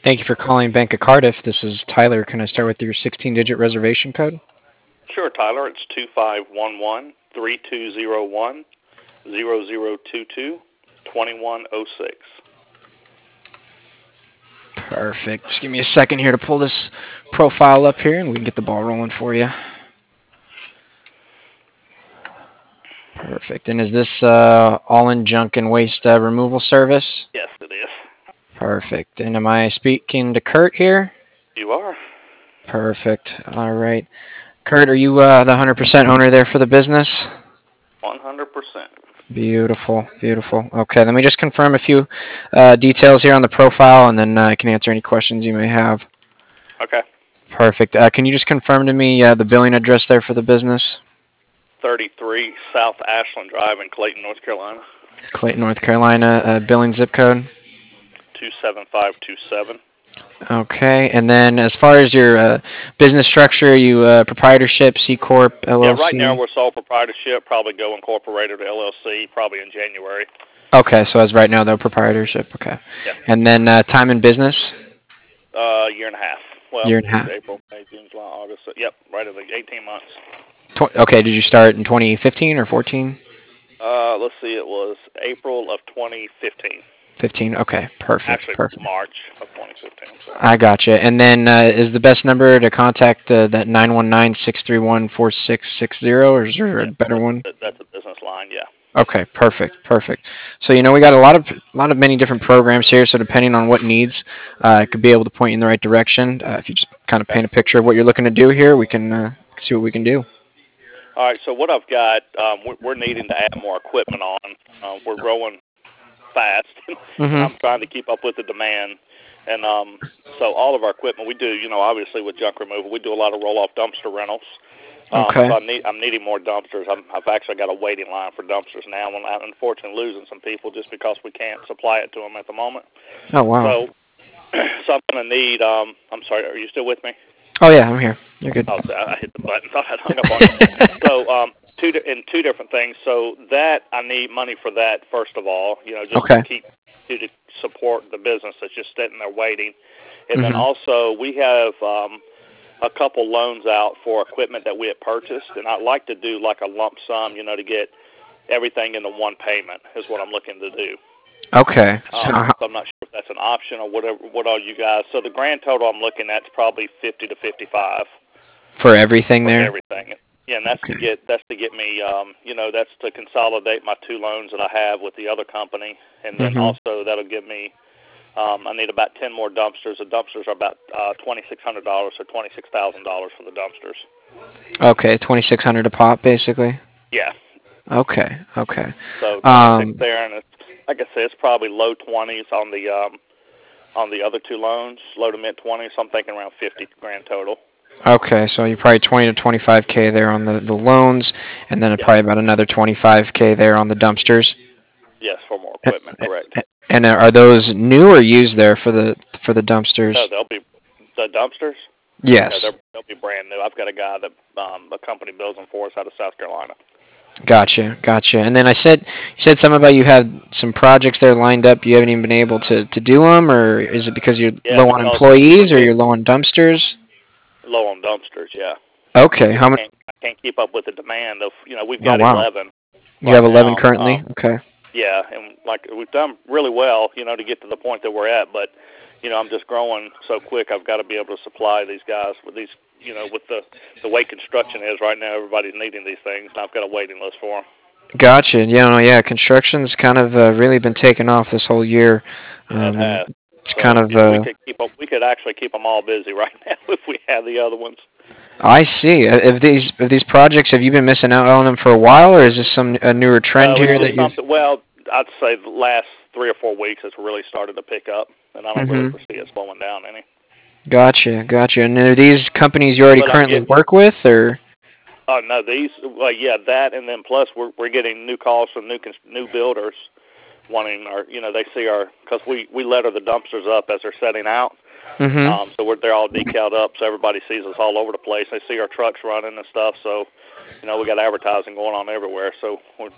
Thank you for calling Bank of Cardiff. This is Tyler. Can I start with your 16-digit reservation code? Sure, Tyler. It's 2511-3201-0022-2106. Perfect. Just give me a second here to pull this profile up here, and we can get the ball rolling for you. Perfect. And is this all-in junk and waste removal service? Yes, it is. Perfect. And am I speaking to Kurt here? You are. Perfect. All right. Kurt, are you the 100% owner there for the business? 100%. Beautiful, beautiful. Okay, let me just confirm a few details here on the profile, and then I can answer any questions you may have. Okay. Perfect. Can you just confirm to me the billing address there for the business? 33 South Ashland Drive in Clayton, North Carolina. Clayton, North Carolina, billing zip code? 27527. Okay, and then as far as your business structure, you proprietorship, C Corp, Yeah, right now LLC? we're sole proprietorship, probably go incorporated to LLC, probably in January. Okay, so as right now, though, proprietorship. Okay. Yeah. And then time in business? Year and a half. Well, Year and a half. April, May, June, July, August. Yep, right at the 18 months. Okay, did you start in 2015 or 14? Let's see, it was April of 2015. 15. Okay, perfect, Actually, perfect. March of 2015. So. I gotcha. And then is the best number to contact that 919-631-4660, or is there a Yeah, better one? that's a business line, yeah. Okay, perfect, perfect. So we got a lot of many different programs here. So depending on what needs, I could be able to point you in the right direction. If you just kind of Okay. paint a picture of what you're looking to do here, we can see what we can do. All right, so what I've got, we're needing to add more equipment on. We're growing fast, and Mm-hmm. I'm trying to keep up with the demand. And so all of our equipment, we do, obviously with junk removal, we do a lot of roll-off dumpster rentals. Okay. So I'm needing more dumpsters. I've actually got a waiting line for dumpsters now, and I'm unfortunately losing some people just because we can't supply it to them at the moment. Oh wow. So, so I'm going to need. I'm sorry. Are you still with me? Oh yeah, I'm here. You're good. Oh, so I hit the button. Thought I hung up on you. So, two different things. So that I need money for that first of all. Just Okay. to support the business that's just sitting there waiting, and then Mm-hmm. also we have a couple loans out for equipment that we had purchased, and I'd like to do like a lump sum, to get everything into one payment is what I'm looking to do. Okay. So I'm not sure if that's an option or whatever. What are you guys? So the grand total I'm looking at is probably 50 to 55 For everything for there. everything. Yeah, and that's Okay. to get me, that's to consolidate my two loans that I have with the other company, and then Mm-hmm. also that'll give me. I need about 10 more dumpsters. The dumpsters are about $2,600, so $26,000 for the dumpsters. Okay, 2,600 a pop, basically. Yeah. Okay. Okay. So 26 Um. there, and it's, like I said, it's probably low 20s on the other two loans, low to mid 20s. So I'm thinking around 50 grand total. Okay, so you're probably 20 to 25K there on the loans, and then Yeah. probably about another 25K there on the dumpsters. Yes, for more A- equipment, correct. And are those new or used there for the No, dumpsters? they'll be the dumpsters. Yeah, Yes. they'll be brand new. I've got a guy that a company builds them for us out of South Carolina. Gotcha, gotcha. And then you said something about you had some projects there lined up. You haven't even been able to do them, or is it because you're Yeah, low on because we're employees, or you're getting low on dumpsters? low on dumpsters. Yeah, I Okay, just how many? I can't keep up with the demand of we've Oh got wow, 11 you have right 11 now. currently. Okay. Yeah, and like we've done really well, to get to the point that we're at. But I'm just growing so quick. I've got to be able to supply these guys with these. With the way construction is right now, everybody's needing these things, and I've got a waiting list for them. Gotcha. Yeah, no, yeah. Construction's kind of really been taking off this whole year. Yeah, it has. It's kind So of. we could actually keep them all busy right now if we had the other ones. I see. If these projects, have you been missing out on them for a while, or is this a newer trend No, it's here just that you? something. Well, I'd say the last 3 or 4 weeks it's really started to pick up, and I don't really Mm-hmm. foresee it slowing down any. Gotcha, gotcha. And are these companies you already But I'm currently getting. work with, or? Oh no, these. Well, yeah, that, and then plus we're getting new calls from new builders wanting our. They see our because we letter the dumpsters up as they're setting out. Mm-hmm. So they're all decaled up, so everybody sees us all over the place. They see our trucks running and stuff. So we got advertising going on everywhere. So we're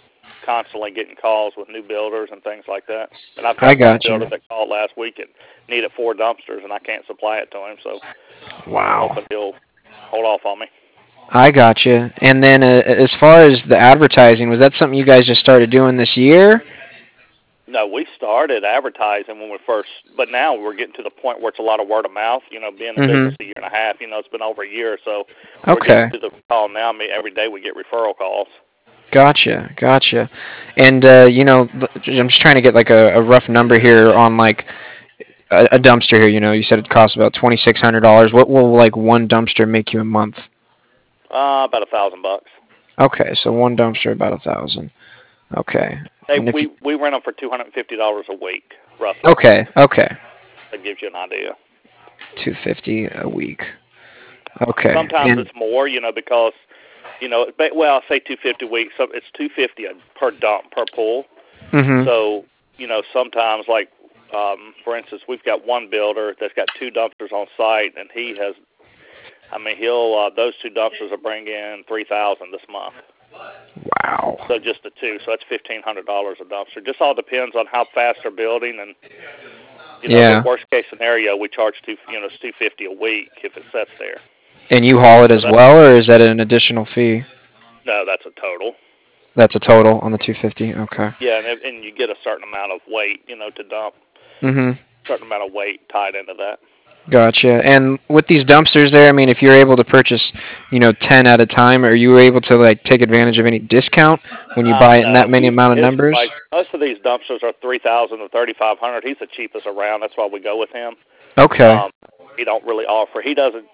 constantly getting calls with new builders and things like that. And I've I got one got you. builder that called last week and needed 4 dumpsters, and I can't supply it to him, so I'm Wow. hoping he'll hold off on me. I got you. And then as far as the advertising, was that something you guys just started doing this year? No, we started advertising when we first, but now we're getting to the point where it's a lot of word of mouth. Being in business a year and a half, it's been over a year, so we're Okay. getting to the call now. Every day we get referral calls. Gotcha. And I'm just trying to get like a rough number here on like a dumpster here. You said it costs about $2,600. What will like one dumpster make you a month? About $1,000. Okay, so one dumpster about 1,000. Okay. And if We rent them for $250 a week, roughly. okay, That gives you an idea. $250 a week. Okay. Sometimes And it's more, because I'll say $250 a week. So it's $250 per dump per pool. mhm. So sometimes like for instance, we've got one builder that's got 2 dumpsters on site, and he'll those 2 dumpsters will bring in $3,000 this month. Wow. So just the 2, so that's $1,500 a dumpster. Just all depends on how fast they're building, and Yeah. the worst case scenario, we charge it's $250 a week if it sits there. And you haul it So as well, or is that an additional fee? No, that's a total. That's a total on the 250. Okay. Yeah, and you get a certain amount of weight, to dump. Mhm. Certain amount of weight tied into that. Gotcha. And with these dumpsters there, I mean, if you're able to purchase, 10 at a time, are you able to like take advantage of any discount when you buy it in that No, many amount of his numbers? price. Most of these dumpsters are $3,000 to $3,500. He's the cheapest around. That's why we go with him. Okay. He don't really offer. He doesn't.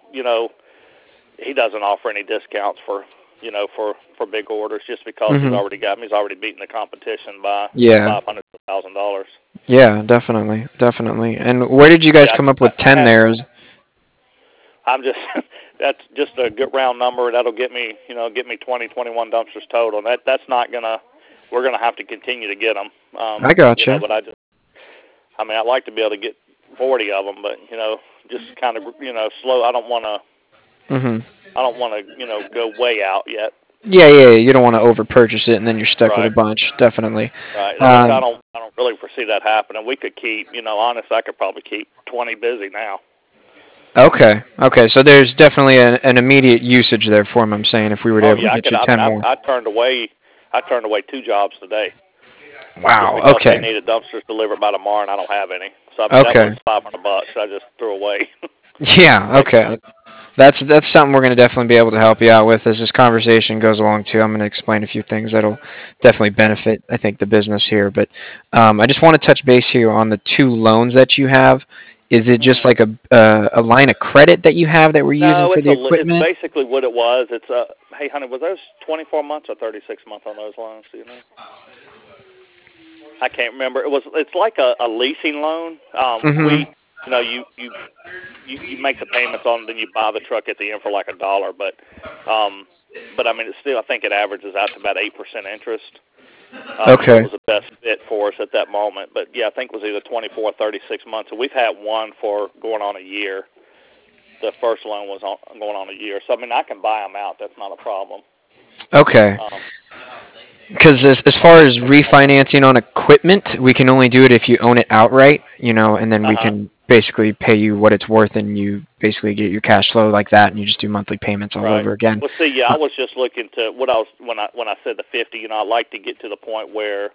He doesn't offer any discounts for for big orders just because he's Mhm. already got him. He's already beaten the competition by Yeah. $500 to $1,000. Yeah, definitely. And where did you guys Yeah, come up with I 10 had. there? I'm just. That's just a good round number. That'll get me 20, 21 dumpsters total. And that's not gonna. We're gonna have to continue to get them. I gotcha. But I'd like to be able to get 40 of them, but just kind of slow. I don't want Mhm. to go way out yet. Yeah. You don't want to over purchase it and then you're stuck with a Right. bunch. Definitely. Right. Which I don't really foresee that happening. We could keep, honest, I could probably keep 20 busy now. Okay. So there's definitely an immediate usage there for him. I'm saying if we were Oh able to yeah, get you 10 more. I turned away 2 jobs today just Wow. because they Okay. needed dumpsters delivered by tomorrow, and I don't have any. So that Okay. was $500 I just threw away. Yeah. Okay. That's something we're going to definitely be able to help you out with as this conversation goes along too. I'm going to explain a few things that'll definitely benefit, I think, the business here. But I just want to touch base here on the 2 loans that you have. Is it just like a line of credit that you have that we're using No, for the it's equipment? basically what it was. It's hey honey, was those 24 months or 36 months on those loans? Do you know? I can't remember. It's like a leasing loan. Mhm. You make the payments on, then you buy the truck at the end for like $1. But it's still, I think it averages out to about 8% interest. So Okay. it was the best fit for us at that moment. But yeah, I think it was either 24 or 36 months. And we've had one for going on a year. The first loan was going on a year. So I can buy them out. That's not a problem. Okay. Um, Because as far as refinancing on equipment, we can only do it if you own it outright, and then we uh-huh. can basically pay you what it's worth, and you basically get your cash flow like that, and you just do monthly payments all Right. over again. Well, see, yeah, I was just looking to what I was when I said the 50. I'd like to get to the point where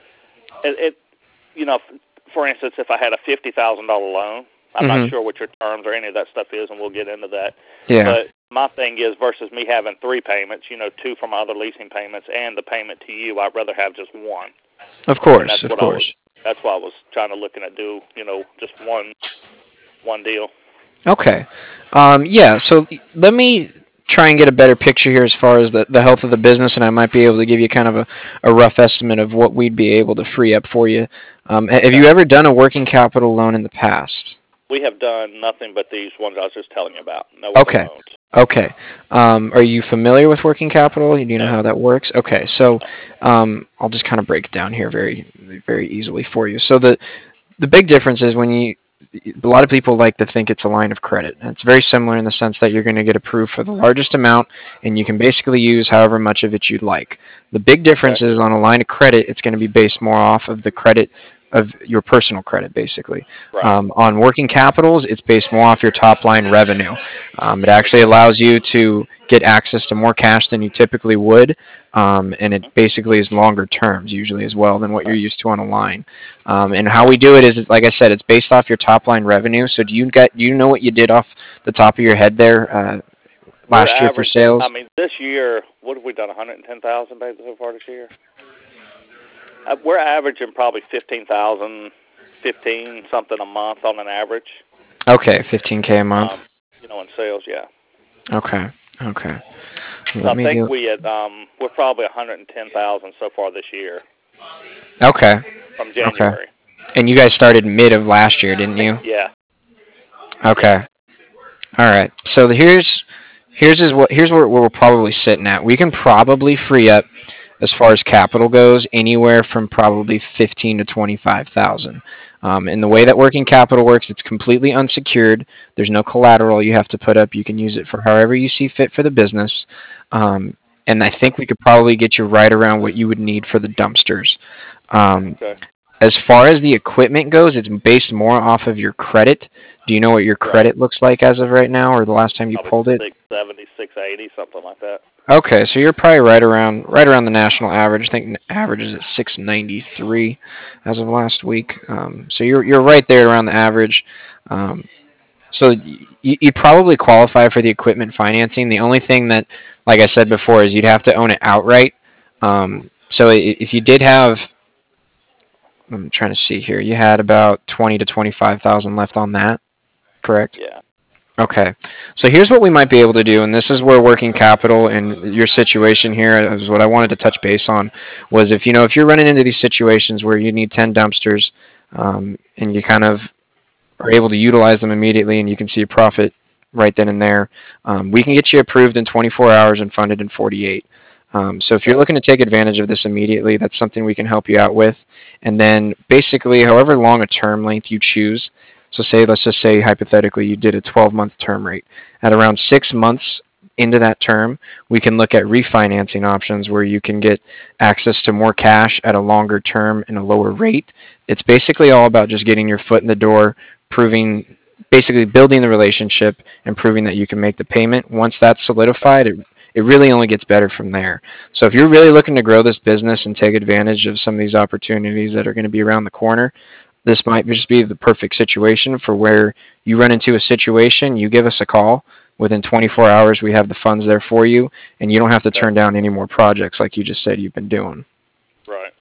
for instance, if I had a $50,000 loan, I'm not Mhm. sure what your terms or any of that stuff is, and we'll get into that. Yeah. But my thing is, versus me having 3 payments, 2 from other leasing payments and the payment to you, I'd rather have just one. Of And course. Of course. that's why I was trying to looking at just one deal. Okay. Yeah. So let me try and get a better picture here as far as the health of the business, and I might be able to give you kind of a rough estimate of what we'd be able to free up for you. Have you Okay. ever done a working capital loan in the past? We have done nothing but these ones I was just telling you about. No other Okay. loans. Okay. Are you familiar with working capital? Do you know No. how that works? Okay. So I'll just kind of break it down here very, very easily for you. So the big difference is when a lot of people like to think it's a line of credit. It's very similar in the sense that you're going to get approved for the largest amount, and you can basically use however much of it you'd like. The big difference Okay. is on a line of credit, it's going to be based more off of the credit of your personal credit, basically. Right. On working capitals, it's based more off your top line revenue. It actually allows you to get access to more cash than you typically would, and it basically is longer terms usually as well than what you're Right. used to on a line. And how we do it is, like I said, it's based off your top line revenue. So do you know what you did off the top of your head there We're last year for averaging. I sales? mean, this year, what have we done? 110,000 so far this year. We're averaging probably 15,000, 15 something a month on an average. Okay, 15K a month. In sales, yeah. Okay, okay. So Let I me think do. we're probably 110,000 so far this year Okay, from okay. January. And you guys started mid of last year, didn't you? Yeah, yeah. Okay. All right. So here's where we're probably sitting at. We can probably free up as far as capital goes anywhere from probably 15 to 25,000. And the way Okay. that working capital works, it's completely unsecured. There's no collateral you have to put up. You can use it for however you see fit for the business. And I think we could probably get you right around what you would need for the dumpsters. Um, Okay. as far as the equipment goes, it's based more off of your credit. Do you know what your Right. credit looks like as of right now, or the last time you Probably pulled it? 670, 680, something like that. Okay, so you're probably right around the national average. I think average is at 693 as of last week. So you're right there around the average. Um, so you probably qualify for the equipment financing. The only thing that, like I said before, is you'd have to own it outright. So if you did have, I'm trying to see here, you had about 20 to 25,000 left on that, correct? Yeah. Okay. So here's what we might be able to do, and this is where working capital and your situation here is what I wanted to touch base on. Was if you're running into these situations where you need 10 dumpsters, and you kind of are able to utilize them immediately, and you can see a profit right then and there, we can get you approved in 24 hours and funded in 48. So if you're Okay. looking to take advantage of this immediately, that's something we can help you out with. And then basically, however long a term length you choose, so let's just say hypothetically you did a 12-month term rate. At around 6 months into that term, we can look at refinancing options where you can get access to more cash at a longer term and a lower rate. It's basically all about just getting your foot in the door, proving, basically building the relationship and proving that you can make the payment. Once that's Okay. solidified, it really only gets better from there. So if you're really looking to grow this business and take advantage of some of these opportunities that are going to be around the corner, this might just be the perfect situation for where you run into a situation, you give us a call. Within 24 hours, we have the funds there for you, and you don't have to Okay. turn down any more projects like you just said you've been doing. Right.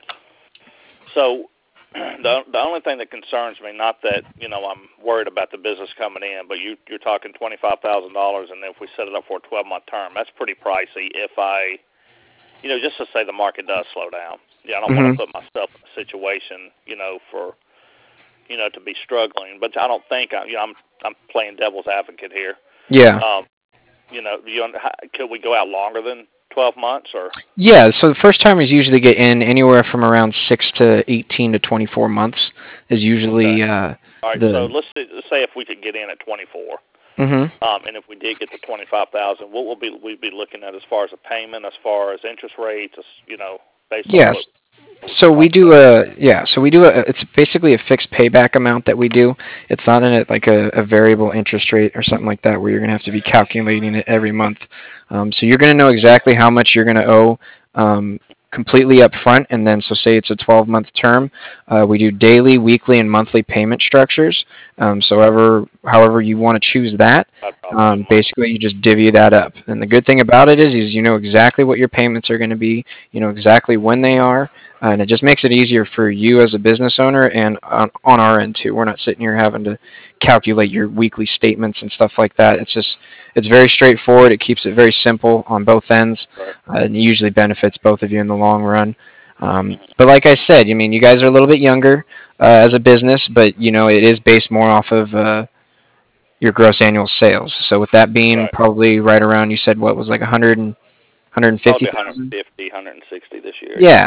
So the only thing that concerns me, not that I'm worried about the business coming in, but you're talking $25,000, and if we set it up for a 12-month term, that's pretty pricey. If I, just to say the market does slow down. Yeah, I don't want Hmm. to put myself in a situation, for to be struggling. But I don't think I'm playing devil's advocate here. Yeah. Um, could we go out longer than 12 months or? Yeah, so the first timers usually get in anywhere from around 6 to 18 to 24 months is Okay. usually All right. So the. let's say if we could get in at 24. Hmm. And if we did get to 25,000, what will we'd be looking at as far as a payment, as far as interest rates, based on Yes. what we So just we talked do about. a yeah. So we do a. It's basically a fixed payback amount that we do. It's not in it like a variable interest rate or something like that where you're gonna have to be calculating it every month. So you're gonna know exactly how much you're gonna owe. Completely up front, and then so say it's a 12-month term. We do daily, weekly, and monthly payment structures. So however you want to choose that, I'd probably do monthly. basically you just divvy that up. And the good thing about it is you know exactly what your payments are going to be. You know exactly when they are, and it just makes it easier for you as a business owner and on our end too. We're not sitting here having to calculate your weekly statements and stuff like that. It's very straightforward. It keeps it very simple on both ends, Right. and it usually benefits both of you in the long run. Mm-hmm. But like I said, I mean, you guys are a little bit younger as a business, but it is based more off of your gross annual sales. So with that being Right. probably right around, you said what was like 100 Probably 150,000. 150, 160 this year. Yeah. Yeah,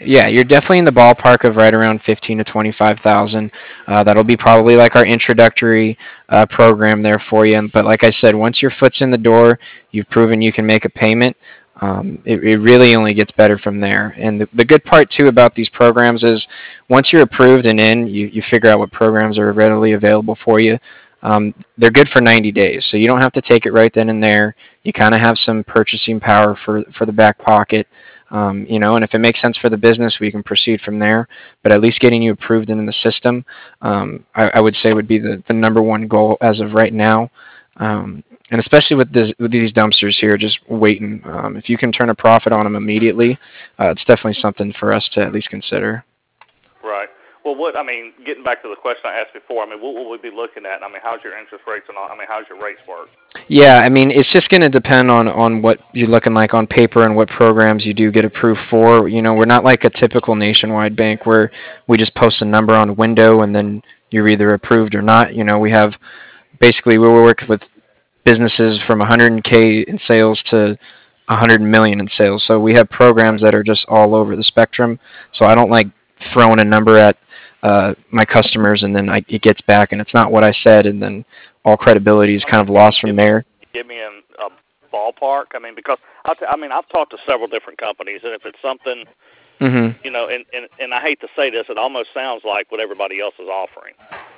Yeah, you're definitely in the ballpark of right around 15 to 25,000. That'll be probably like our introductory program there for you. But like I said, once your foot's in the door, you've proven you can make a payment. It really only gets better from there. And the good part too about these programs is once you're approved and in, you figure out what programs are readily available for you. They're good for 90 days, so you don't have to take it right then and there. You kind of have some purchasing power for the back pocket. And if it makes sense for the business, we can proceed from there. But at least getting you approved in the system, I would say would be the number one goal as of right now. And especially with these dumpsters here, just waiting. If you can turn a profit on them immediately, it's definitely something for us to at least consider. Right. Well, getting back to the question I asked before, what will we be looking at? How's your interest rates and all? How's your rates work? Yeah, it's just going to depend on what you're looking like on paper and what programs you do get approved for. We're not like a typical nationwide bank where we just post a number on a window and then you're either approved or not. We have basically we work with businesses from 100K in sales to 100 million in sales. So we have programs that are just all over the spectrum. So I don't like throwing a number at my customers and then it gets back and it's not what I said and then all credibility is kind of lost from there. Give me a ballpark. Because I've talked to several different companies, and if it's something, and I hate to say this, it almost sounds like what everybody else is offering.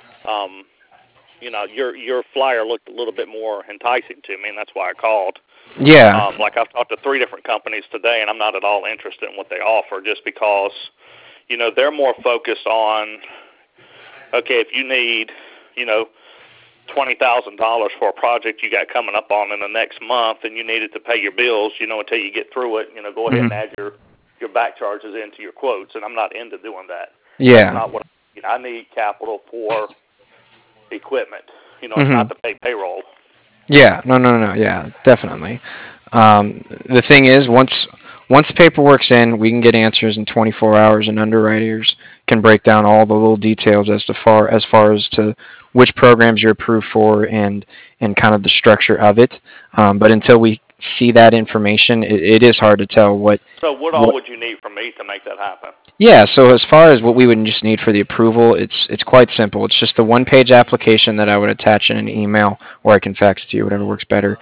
Your flyer looked a little bit more enticing to me, and that's why I called. Yeah. Like I've talked to 3 different companies today, and I'm not at all interested in what they offer, just because, they're more focused on, okay, if you need, $20,000 for a project you got coming up on in the next month, and you need it to pay your bills, until you get through it, go ahead and add your back charges into your quotes, and I'm not into doing that. Yeah. That's not what I need capital for equipment. It's not to pay payroll. Yeah. No. Yeah, definitely. The thing is, once the paperwork's in, we can get answers in 24 hours, and underwriters can break down all the little details as far as to which programs you're approved for and kind of the structure of it. But until we see that information, it is hard to tell what. So what all would you need from me to make that happen? Yeah, so as far as what we would just need for the approval, it's quite simple. It's just a one-page application that I would attach in an email, or I can fax it to you, whatever works better.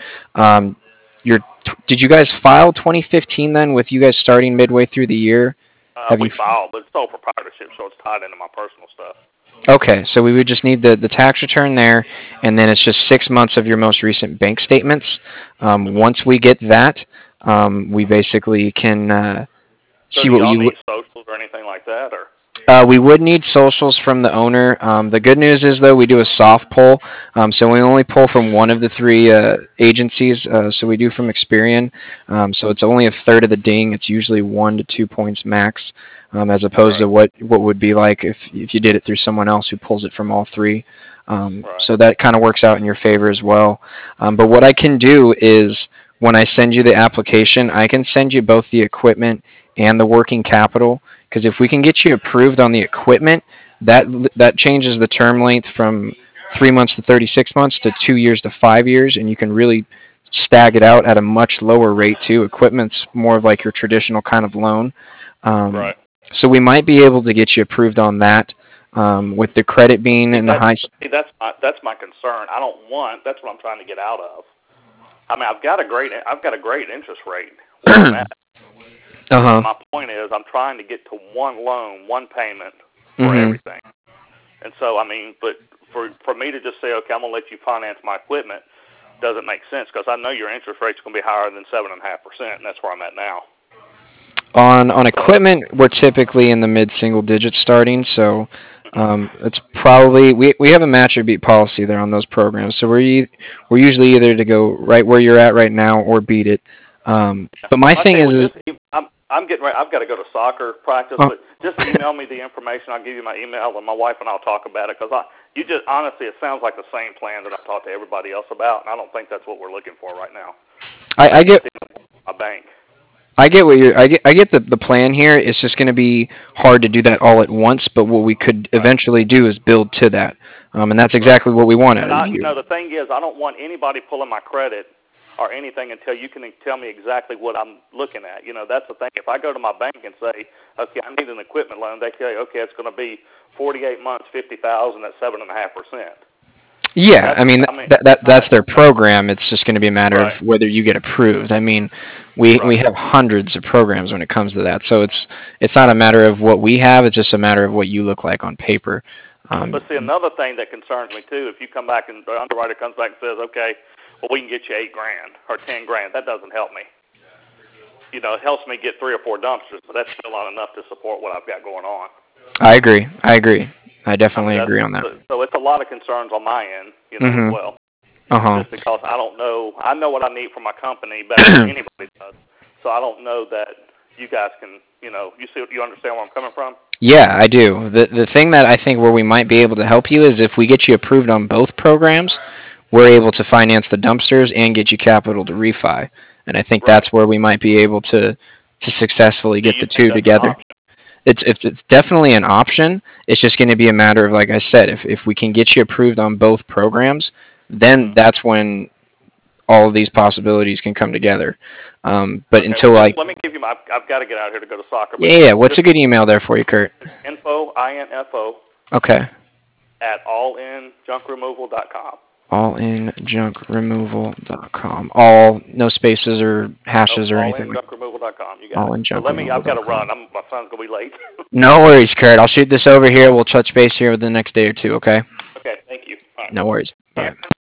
Did you guys file 2015 then, with you guys starting midway through the year? We filed, but it's sole proprietorship, so it's tied into my personal stuff. Okay, so we would just need the tax return there, and then it's just 6 months of your most recent bank statements. Once we get that, we basically can see what you need socials or anything like that, or? We would need socials from the owner. The good news is, though, we do a soft pull, so we only pull from one of the 3 agencies. So we do from Experian. So it's only a third of the ding. It's usually 1 to 2 points max, as opposed to what would be like if you did it through someone else who pulls it from all 3. So that kind of works out in your favor as well. But what I can do is, when I send you the application, I can send you both the equipment and the working capital. Because if we can get you approved on the equipment, that changes the term length from 3 months to 36 months to 2 years to 5 years, and you can really stag it out at a much lower rate too. Equipment's more of like your traditional kind of loan. Right. So we might be able to get you approved on that, with the credit being in the high. That's my concern. I don't want. That's what I'm trying to get out of. I've got a great interest rate. My point is, I'm trying to get to one loan, one payment for everything. And so, but for me to just say, okay, I'm going to let you finance my equipment, doesn't make sense, because I know your interest rate's going to be higher than 7.5%, and that's where I'm at now. On equipment, we're typically in the mid-single digits starting, so it's probably we have a match or beat policy there on those programs. So we're usually either to go right where you're at right now or beat it. But my thing is I'm getting ready. I've got to go to soccer practice, but just email me the information. I'll give you my email, and my wife and I'll talk about it, because honestly, it sounds like the same plan that I've talked to everybody else about, and I don't think that's what we're looking for right now. I get a bank. I get the plan here. It's just going to be hard to do that all at once, but what we could eventually do is build to that, and that's exactly what we want. The thing is, I don't want anybody pulling my credit or anything until you can tell me exactly what I'm looking at. You know, that's the thing. If I go to my bank and say, okay, I need an equipment loan, they say, okay, it's going to be 48 months, 50,000 at 7.5%. Yeah, I mean that's their program. It's just going to be a matter Right. of whether you get approved. I mean, we have hundreds of programs when it comes to that, so it's not a matter of what we have. It's just a matter of what you look like on paper. But see, another thing that concerns me too, if you come back and the underwriter comes back and says, okay, well, we can get you $8,000 or $10,000, that doesn't help me. You know, it helps me get 3 or 4 dumpsters, but that's still not enough to support what I've got going on. I agree. I definitely agree on that. So it's a lot of concerns on my end, you know, as well. Just because I don't know, I know what I need for my company better than anybody does. So I don't know that you guys can, you know, you understand where I'm coming from? Yeah, I do. The thing that I think where we might be able to help you is if we get you approved on both programs, we're able to finance the dumpsters and get you capital to refi. And I think that's where we might be able to successfully get the two together. It's definitely an option. It's just going to be a matter of, like I said, if we can get you approved on both programs, then that's when all of these possibilities can come together. But until let me give you I've got to get out here to go to soccer. Yeah. What's a good email there for you, Kurt? Info. Okay. At allinjunkremoval.com. Allinjunkremoval.com. All, no spaces or hashes or anything. Allinjunkremoval.com. You got it. So I've got to run. My son's going to be late. No worries, Kurt. I'll shoot this over here. We'll touch base here within the next day or two, okay? Okay, thank you. All right. No worries. Bye.